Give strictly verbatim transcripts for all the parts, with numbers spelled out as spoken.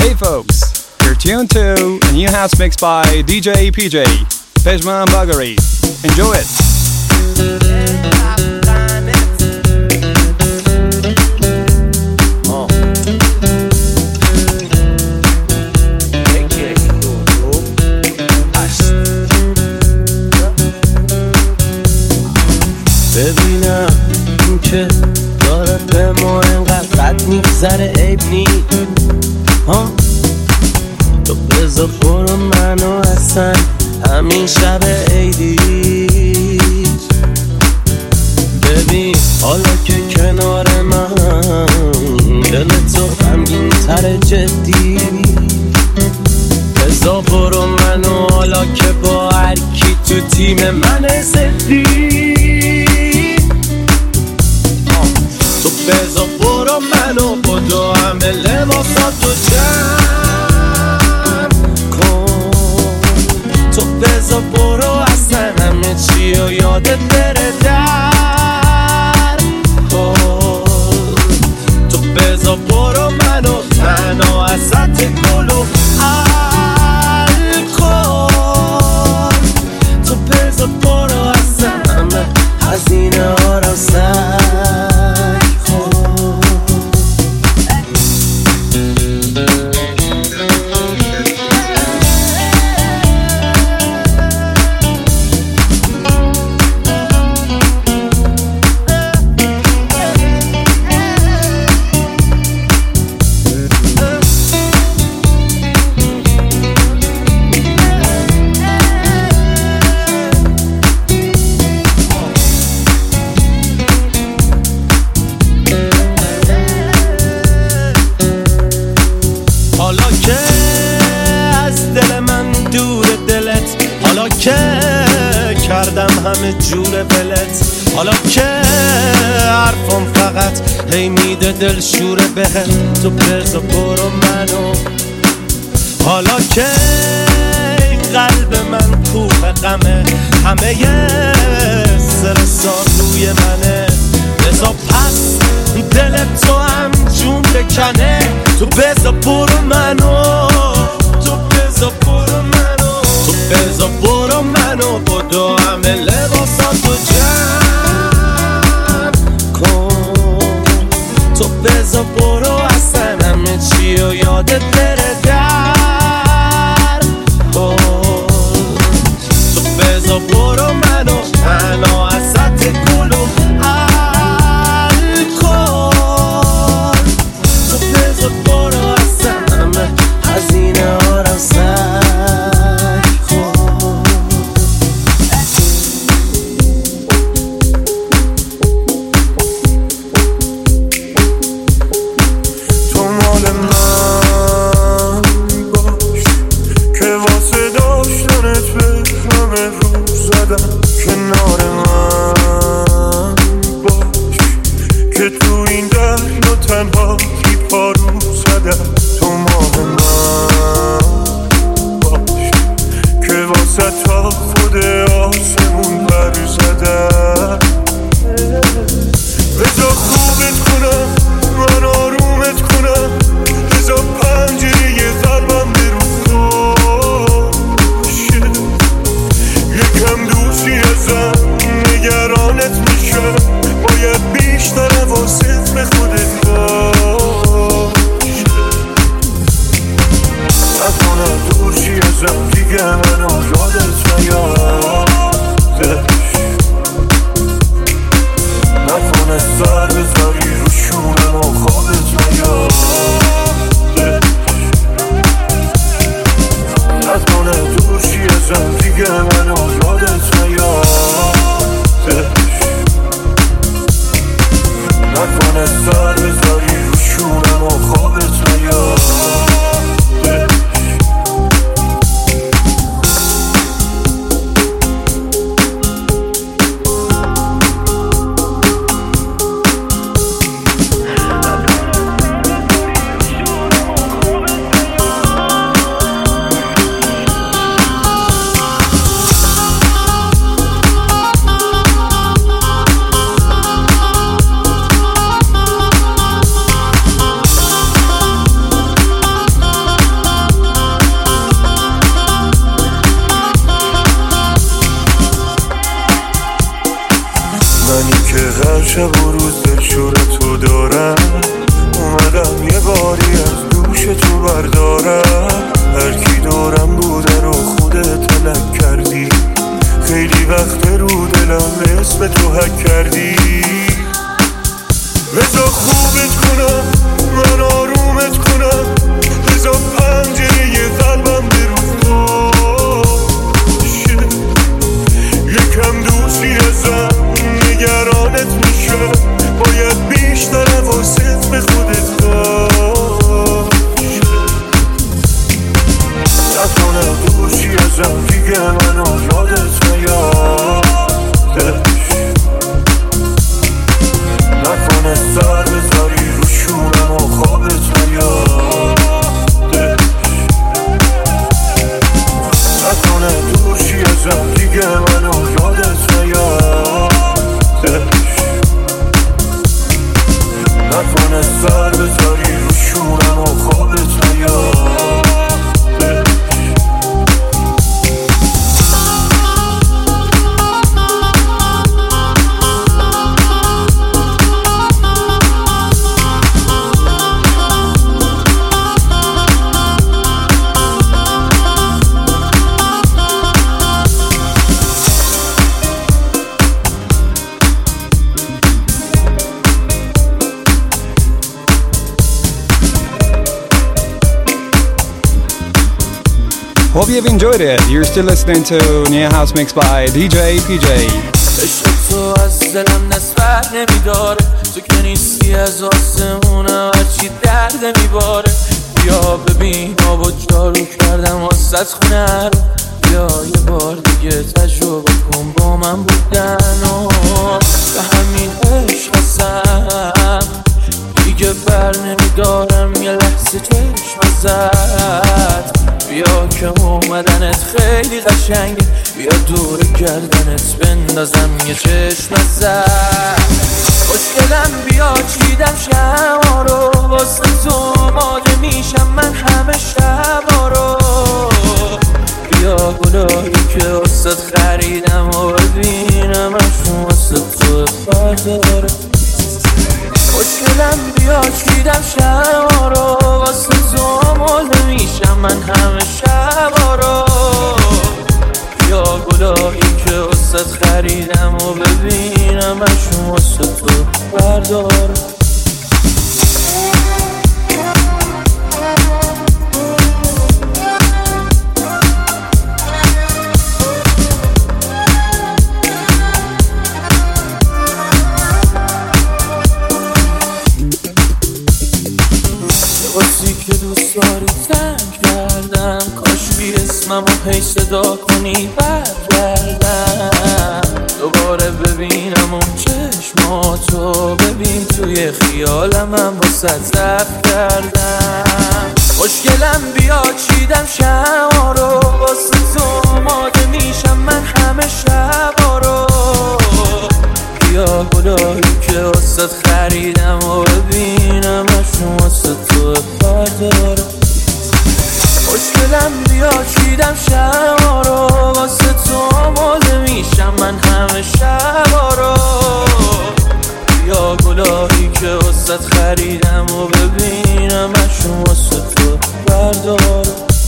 Hey folks, you're tuned to a new house mix by D J P J, Pejman Bagari. Enjoy it. ببینم این که داره به ما اینقدر رد میگذره عیب نی ها تو بذار برو منو اصلا همین شب عیدی ببین حالا که کنار من دل تو غمگین تر جدی بذار برو منو حالا که با هر کی تو تیم من زدی تو بذار برو منو بدو همه لباساتو جمع کن تو بذار برو اصلا همه چی و یادت بره در کن تو بذار برو منو تنها ازت گلو حل کن تو بذار برو اصلا همه هزینه ها رو سر همه جور بلت حالا که حرفم فقط هی میده دل شوره بهم تو بذار برو منو حالا که این قلب من کوه غمه همه یه سرسان روی منه بذار پس دل تو هم جون بکنه تو بذار برو منو تو بذار برو منو تو بذار برو منو بدو همه لباساتو جمع کن تو بذار برو اصلا همه چی و یادت بره در کن تو بذار برو منو تنها ازت گلو حل کن تو بذار برو اصلا همه هزینه ها رو سر تنها کی پارو زدم تو مال من شب و روز دلشور تو دارم، اومدم یه باری از دوش تو بردارم. هر کی دارم بوده رو خودت تلک کردی، خیلی وقت رو دلم اسم تو حک کردی. بذار خوبت کنم من آرومت کنم، بذار پنجره یه قلبم بروز باشه. یکم دوستی ازم نگرانت میشه، باید بیشتر حواست به خودت باشه. نکنه دوستی ازم دیگه منو یادت نیادش، نکنه سر بذاری رو شونم و خوابت نیادش، نکنه دوشی ازم دیگه منو یادت نیادش، نکنه سر بذاری رو شونم و خوابت نیادش. Hope you've enjoyed it. You're still listening to Nia House Mix by D J P J. عشق تو از دلم نسبت نمیداره، تو که نیستی از آسمونم هرچی درد میباره. بیا ببین آب و جارو کردم واسه خونه رو، بیا یه بار دیگه تجربه کن با من بودن و به همین عشق هستم دیگه بر نمیدارم یه لحظه چشم ازت. بیا که اومدنت خیلی قشنگه، بیا دور گردنت بندازم یه چشم ازت. خوشگلم بیا چیدم شما رو، واسه تو آماده میشم من همه شبا رو. بیا گلایی که واسه خریدم و ببینم اشون واسه تو برداره. خوشگلم بیا چیدم شما رو، واسه تو آماده میشم من همه شبا رو. بیا گلایی که واسه خریدم و ببینم اشون واسه تو برداره. که دوست داری زنگ کردم، کاش بی اسمم و هی صدا کنی برگردم. دوباره ببینم اون چشماتو، ببین توی خیالم هم واسه ضبط کردم. خوشگلم بیا چیدم شما رو، واسه تو آماده میشم من همه شبا رو. بیا گلایی که واسه خریدم و ببینم اشون واسه تو برداره. خوشگلم بیا چیدم شما رو، واسه تو آماده میشم من همه شبا رو. بیا گلایی که واسه خریدم و ببینم اشون واسه تو برداره.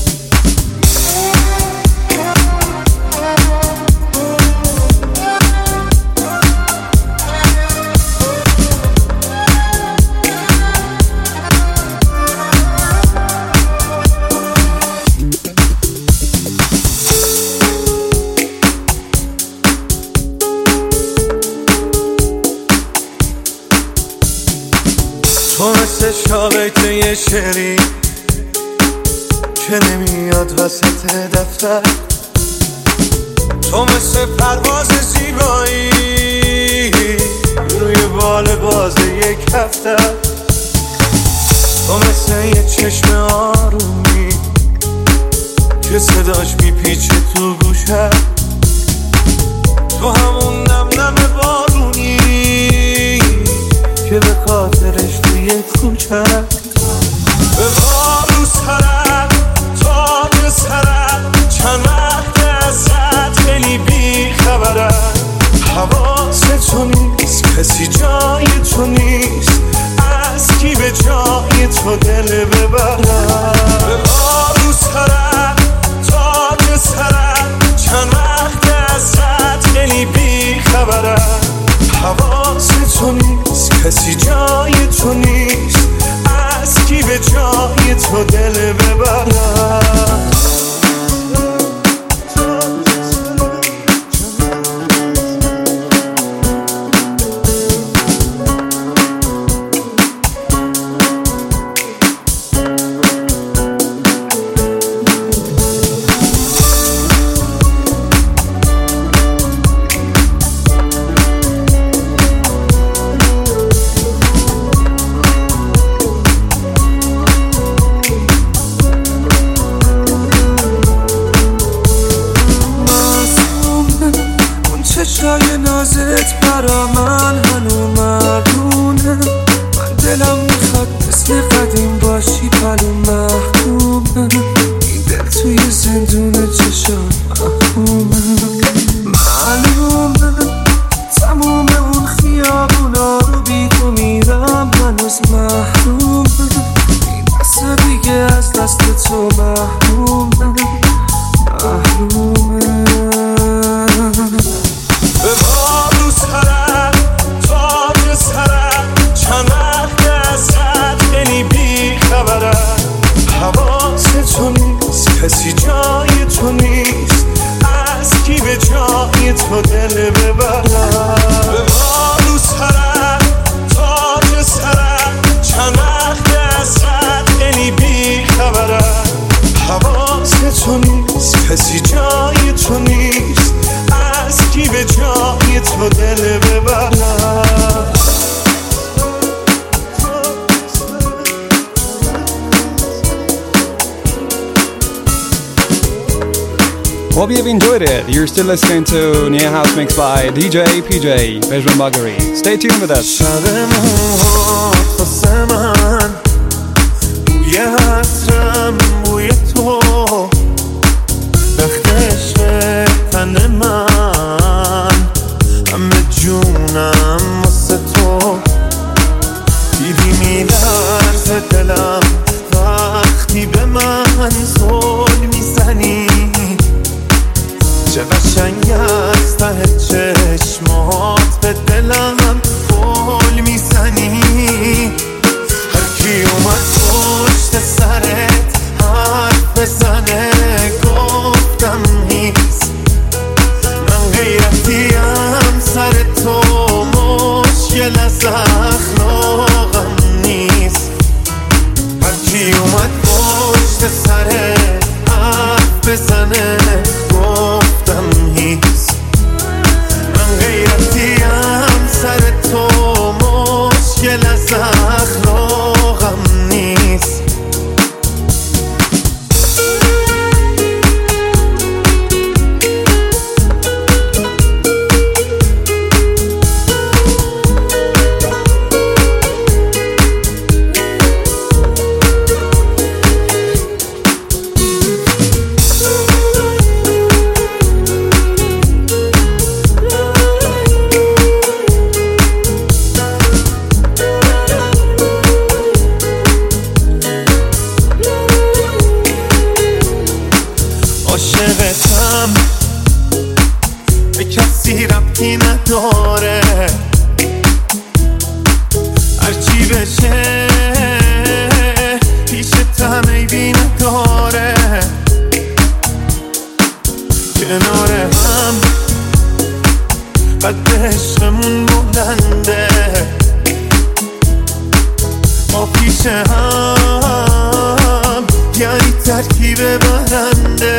تو مثل شابک یه شعری که نمیاد وسط دفتر، تو مثل پرواز زیبایی روی بال باز یک هفته، تو مثل یه چشم آرومی که صداش میپیچه تو گوشه، تو همون نم نم بارونی که به خاطرش توی کوچه به بارو سرم تاج سرم چند وقت ازت خیلی بی خبرم، حواست تو نیست کسی جا تو دل ببرم. ببار رو سرم تاج سرم چند وقت ازت خیلی بی خبرم. حواس تو نیست کسی جای تو نیست از کی به جای تو دل ببرم. چشای نازت برا من هنو مردونه. من دلم میخواد مثل قدیم باشی پلو محکومه. این دل توی زندون چشام محکومه. معلومه تموم اون خیابونا رو بی تو میرم هنوز محرومه. این دست دیگه از دست تو محرومه محرومه. ببار رو سرم تاج سرم چند وقت ازت خیلی بی خبرم. حواس تو نیست کسی جای تو نیست از کی به جای تو دل ببرم. ببار رو سرم تاج سرم چند وقت ازت خیلی بی خبرم. حواس تو نیست کسی جای تو نیست از کی به جای تو دل ببرم. Hope you've enjoyed it. You're still listening to Nia House Mix by D J P J, Pejman Bagheri. Stay tuned with us. شب موهات واسه من بوی عطرم بوی تو وقت عشق تن من همه جونم واسه تو. دیدی میلرزه دلم وقتی به من زل میزنی. چه قشنگ از ته چشمات به دلم گل میزنی. هرکی اومد پشت سرت حرف بزنه گفتم نیست. من غیرتیم سر تو مشکل از اخلاقم نیست. هرکی اومد پشت سرت حرف بزنه گفتم نیست. من غیرتیم سر تو مشکل از اخلاقم نیست. عاشقتم به کسی ربطی نداره. هرچی بشه پیشتم عیبی نداره. کنار هم قد عشقمون بلنده. ما پیش هم یعنی ترکیب برنده.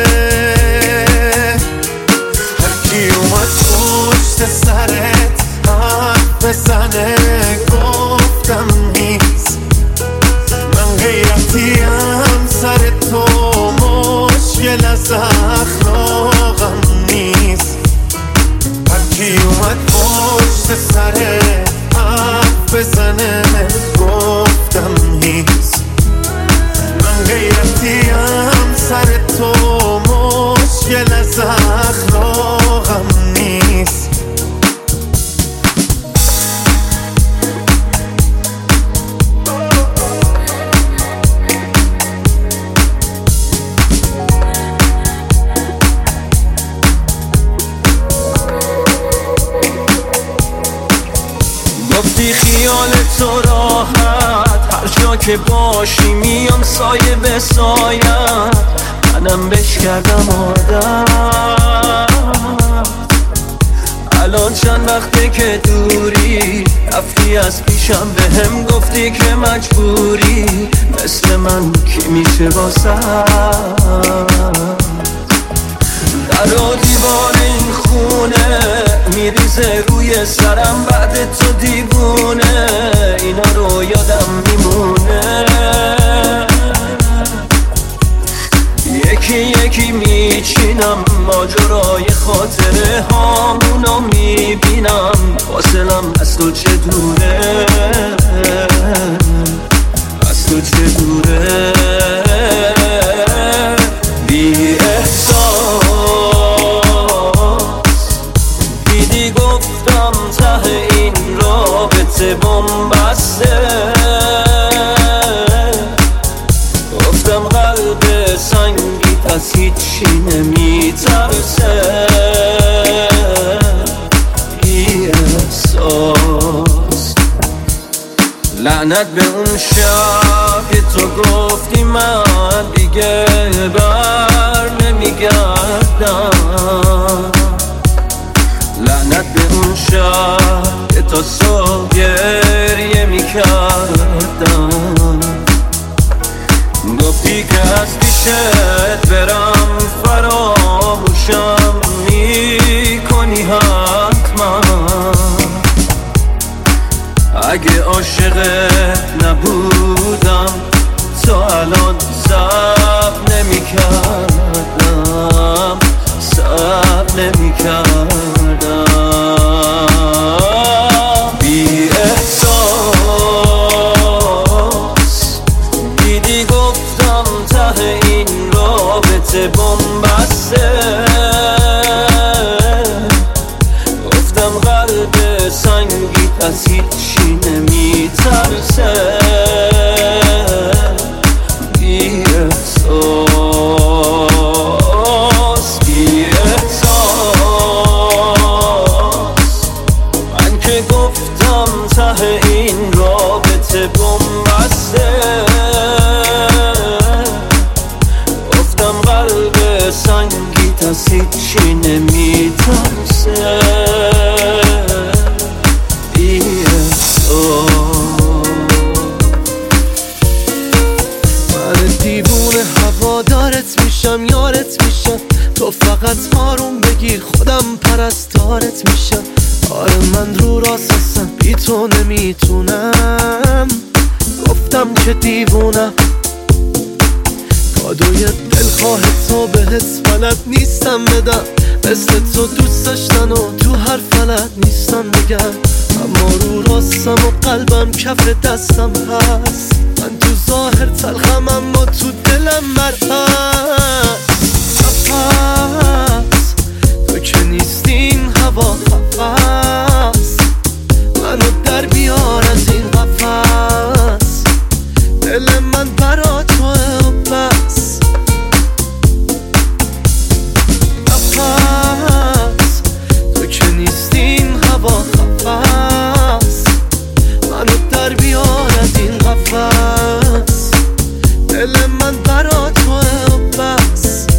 هرکی اومد پشت سرت حرف بزنه گفتم نیست. من غیرتیم سر تو مشکل از اخلاقم نیست. هرکی اومد پشت سرت حرف بزنه گفتم نیست. من غیرتیم سر تو مشکل از اخلاقم نیست. که باشی میام سایه به سایه، منم بش کردم عادت. الان چند وقته که دوری، رفتی از پیشم به هم گفتی که مجبوری، مثل من کی میشه واسه؟ در و دیوار این خونه میریزه روی سرم، بعد تو دیوونه اینا رو یادم میمونه. یکی یکی میچینم ماجرای خاطره هامونو میبینم، فاصلم از تو چه دوره، از تو چه دوره. بی احساس دیدی گفتم ته این رابطه بنبسته، گفتم قلب سنگیت از هیچی نمیترسه. بی احساس لعنت به اون شب که تو گفتی من دیگه بر نمیگردم، لعنت به اون شب که تا صبح گریه میکردم. گفتی که از پیشت برم فراموشم میکنی حتما، اگه عاشقت نبودم تا الان صبر نمیکردم، صبر نمیکردم. بی احساس دیدی گفتم ته این رابطه بنبسته، گفتم قلب سنگیت از هیچی نمیترسه. بی احساس بی احساس من که گفتم ته این رابطه بنبسته، گفتم قلب سنگیت از هیچی نمیترسه. بی احساس من دیوونه هوادارت میشم، یارت میشم، تو فقط آروم بگیر خودم پرستارت میشم. آره من رو راست هستم بی تو نمیتونم، گفتم که دیوونم. کادوی دلخواه تو بهت بلد نیستم بدم، مثل تو دوست داشتن و تو هر فلت نیستم بگم. اما رو راستم و قلبم کف دستم هست، من تو ظاهر تلخم اما تو دلم مرهست. نفس تو که نیستین هوا خفست، منو در بیار از این قفس، دل من برا توه و بس. نفس تو که نیستین هوا خفست، منو در بیار از این قفس، دل من برا توه و بس.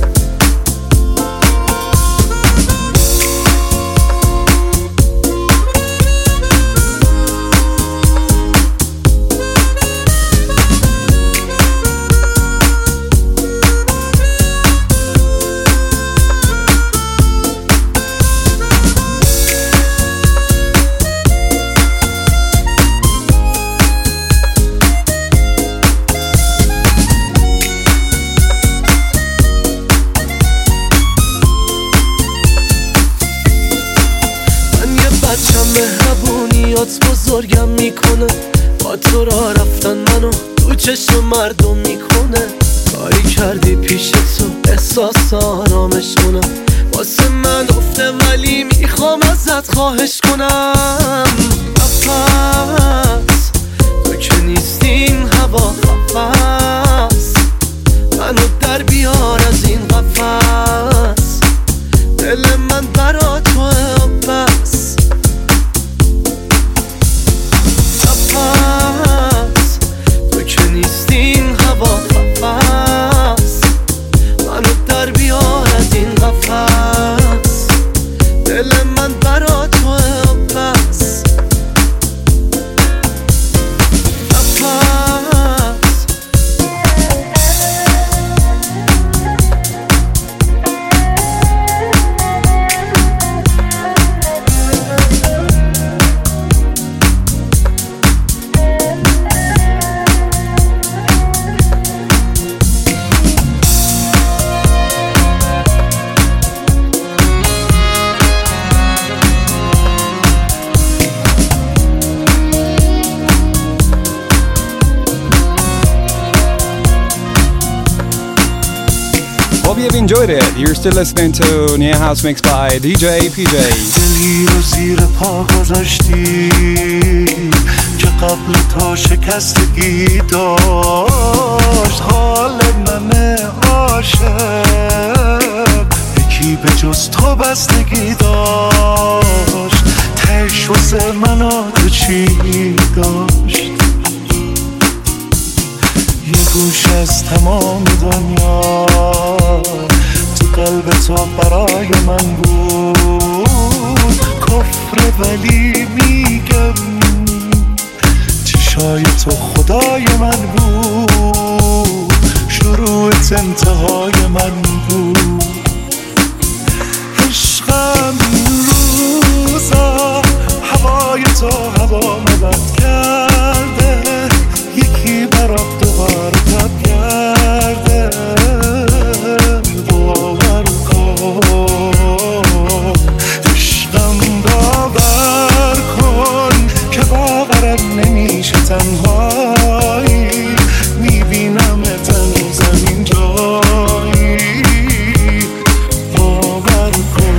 مهربونیات بزرگم میکنه، با تو را رفتن منو تو چشم مردم میکنه. کاری کردی پیش تو احساس آرامش کنم، واسه من افته ولی میخوام ازت خواهش کنم. نفس تو که نیستین هوا خفست، منو در بیار از این قفس، دل من برا توه و بس. نفس تو که Hope you've enjoyed it. You're still listening to Nia House Mixed by دی جی پی جی. دلی رو زیر پا گذاشتی که قبل تا شکستگی داشت حال من عاشق یکی به جز تو بستگی داشت تش واسه من آده چی داشت یه گوش از تمام دنیا تو قلب تو برای من بود کفر ولی میگم چشای تو خدای من بود شروعت انتهای من بود عشقم روزا هوای تو هوا مبد کرده یکی برات دوباره تب کرده باور کن عشقم باور کن که باورم نمیشه تنهایی میبینم تنو زمین جایی باور کن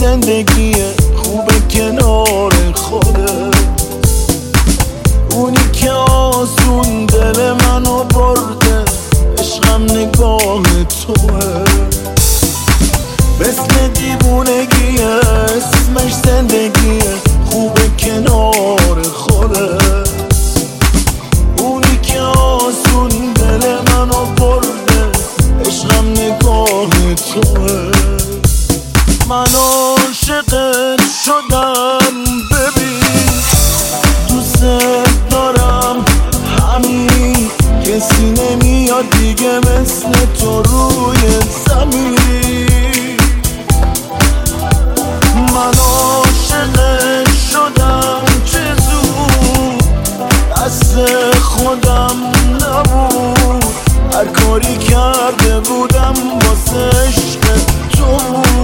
زندگی خوب کنار خودت، اونی که آسون دل منو برده، عشقم نگاه توه، مثل دیوونگیه اسمش زندگیه خوب کنار خودت، اونی که آسون دل منو برده، عشقم نگاه توه. من عاشقت شدم ببین، دوست دارم همین، کسی نمیاد دیگه مثل تو روی زمین. من عاشقت شدم چه زود، دست خودم نبود، هر کاری کرده بودم واسه عشق تو،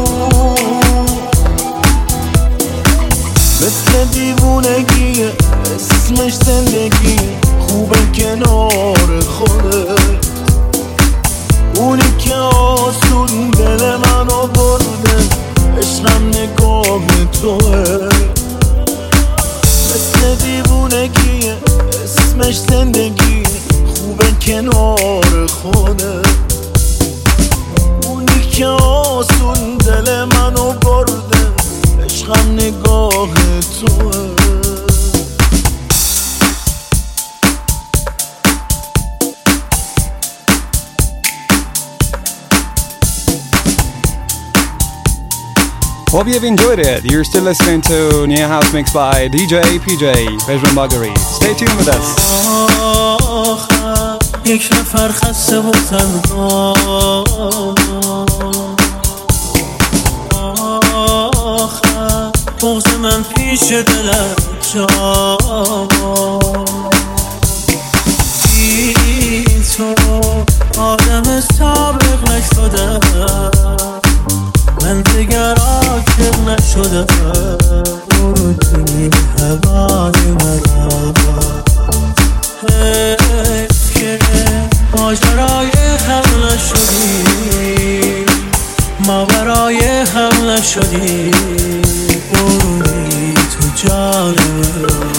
مثل دیوونگی اسمش زندگی خوب کنار خودت، اونی که آسون دل منو برده، عشقم نگاه توه، مثل دیوونگی اسمش زندگی خوب کنار خودت، اونی که آسون دل منو برده، عشقم نگاه توه. Hope you've enjoyed it. You're still listening to Nia House Mix by D J P J Pejman Bagheri. Stay tuned with us. یک نفر خسته و تنها، آخر بغض من پیش دلت جا، بی تو آدم سابق نشدم، من دیگر عاشق نشدم، برو توی هوای منم، حیف که ماجرای هم نشدی، ما برای هم نشدی، بروی تو جان من.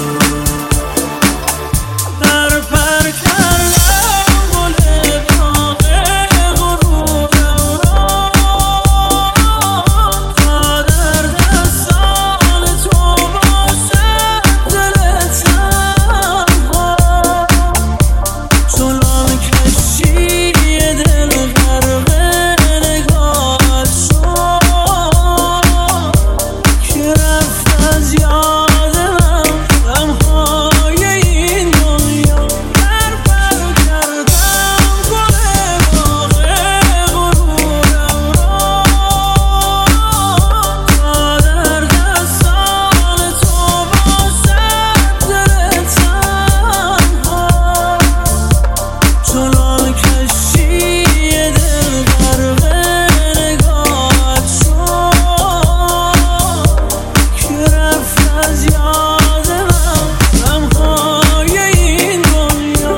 در پر کردم گل باغ غرورم را، تا در دستان تو باشد دل تنها، چنان کشی دل غرق نگاهت شد، که رفت از یاد من غمهای این دنیا. در پر کردم گل باغ غرورم را، تا در دستان تو باشد دل تنها، چنان کشی دل غرق نگاهت شد، که رفت از یاد من غمهای این دنیا.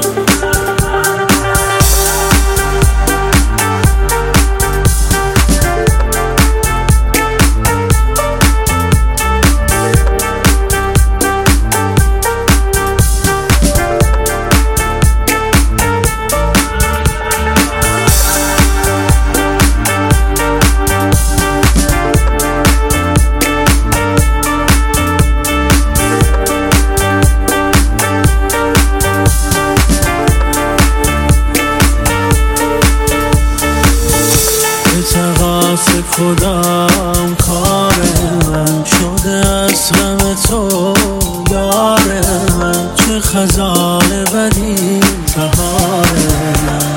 تقاس کدام کار من شده از غم تو یار من، چه خزان بدی بهار من،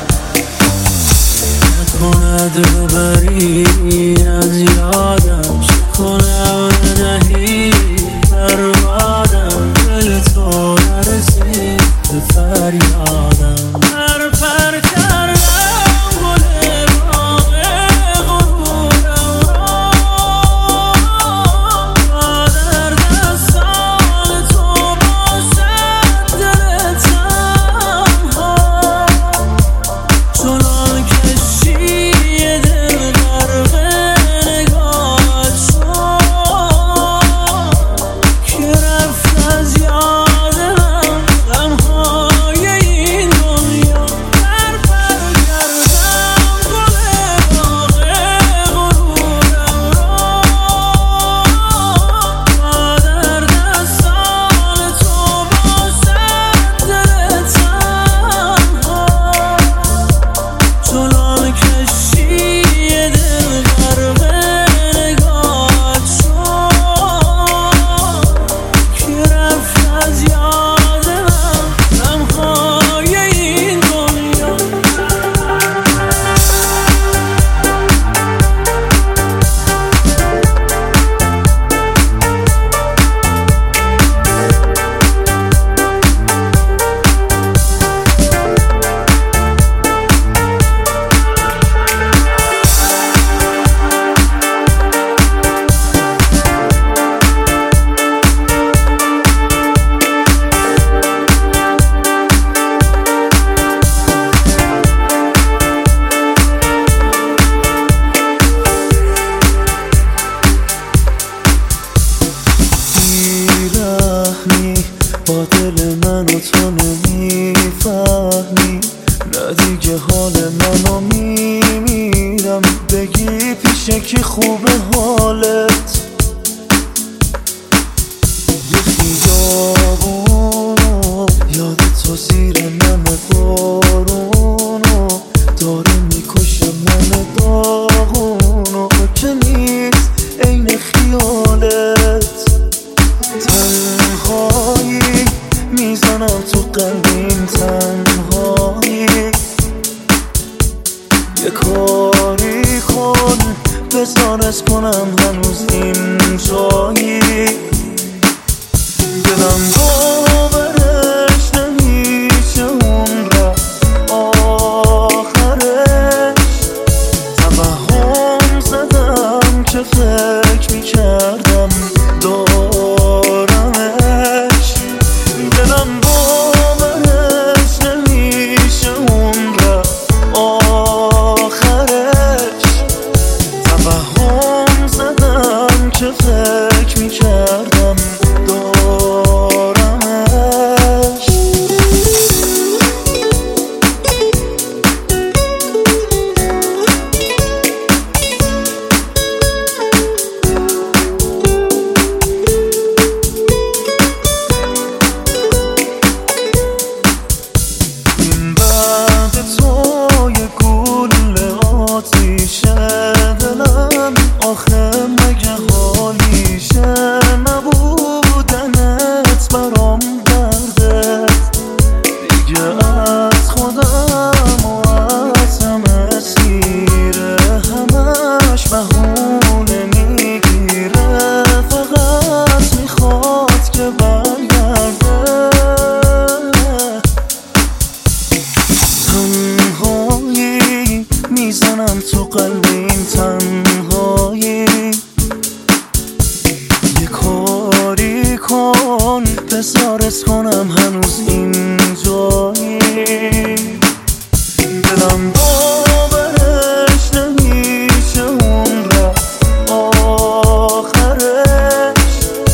نکند ببری از یادم، چه کنم ندهی بربادم، دل تو نرسید به فریادم. در پر کردم گل باغ غرورم را، تا در دستان تو باشد دل تنها، چنان کشی دل غرق نگاهت کی پیشه کی خوبه حالت، یه خیابونو یاد تو زیر نم بارونو داره میکشه من داغونو که نیست عین خیالت. تنهایی میزنم تو قلبیم، تنهایی یه کاری کن بزارش کنم هنوز این جایی. دلم باورش نمیشه اون رفت آخرش، توهم زدم که فکر میکردم دارمش. دلم باورش نمیشه اون رفت آخرش، توهم زدم که فکر میکردم دارمش. این بعد تو یه گوله آتیشه دلم، آخه مگه حالیشه نبودنت برام دردت. دیگه از خودم و از همه سیره، همش بهونه میگیره، فقط میخواد که برگرده. تنهایی میزنم تو قلبیم، تنهایی یه کاری کن بزارت کنم هنوز این جایی. دلم باورش نمیشه اون رفت آخرش،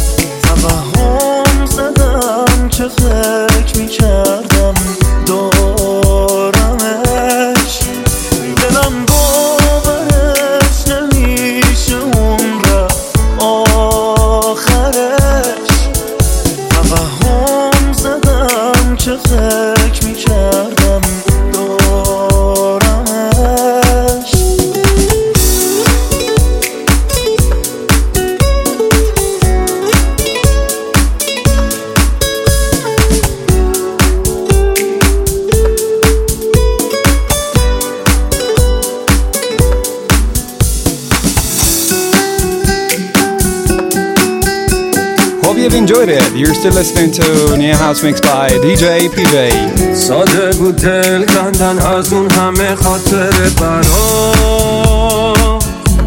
توهم زدم که فکر میکردم دارمش. دلم باورش نمیشه اون رفت آخرش، توهم زدم که فکر میکردم دارمش. Hope you've enjoyed it. You're still listening to Nia House Mix by دی جی پی جی. ساده بود دل کندن از اون همه خاطره برام،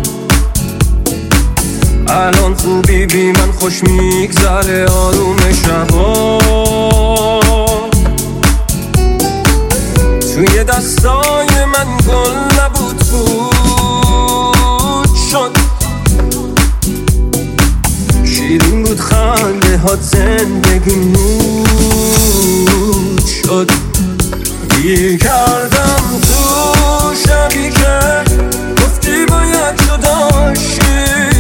الان خوبی بی من خوش میگذره آروم شبا. توی دستای من گل نبود بود شد، شیرین بود خنده ها زندگی نور شد. گیر کردم تو شبی که گفتی باید جداشی،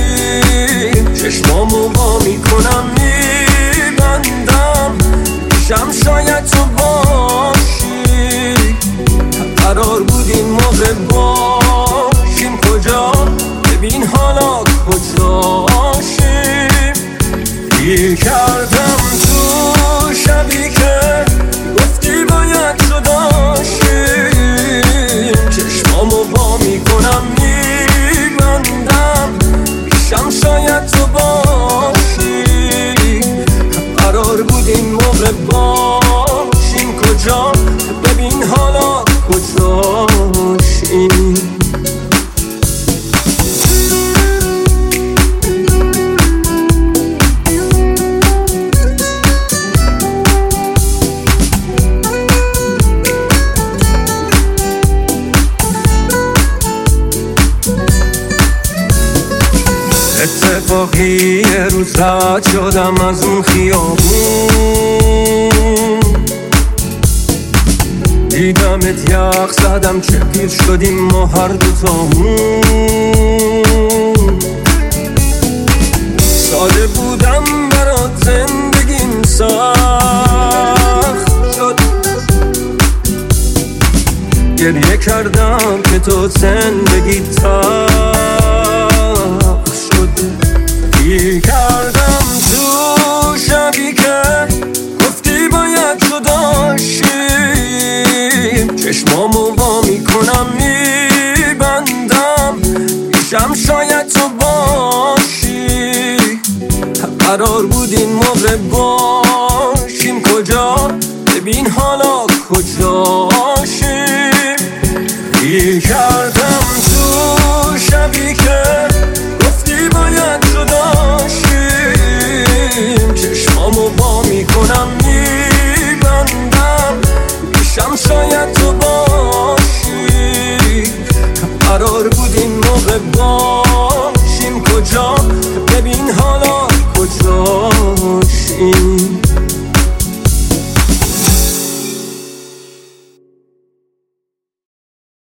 چشمامو با میکنم میبندم پیشم شاید تو باشی. قرار بود این موقع باشیم کجا، ببین حالا کجاشیم. گیر کردم تو شبی که گفتی باید جداشیم، چشمامو با میکنم میبندم پیشم شاید تو باشی. قرار بود این موقع باشیم کجا، ببین حالا کجاشیم. اتفاقی یه روز رد شدم از اون خیابون، دیدمت یخ زدم چه پیر شدیم ما هر دوتامون. ساده بودم برات زندگیم سخت شد، گریه کردم که تو زندگی تلخ شد. گیر کردم تو شبی که گفتی باید جدا شیم، چشمامو وا میکنم میبندم پیشم شاید تو باشی. قرار بود این موقع باشیم کجا، ببین حالا کجاشیم. گیر کردم تو شبی که گفتی باید جدا شیم، چشمامو با میکنم میبندم پیشم شاید تو باشی. قرار بود این موقع باشیم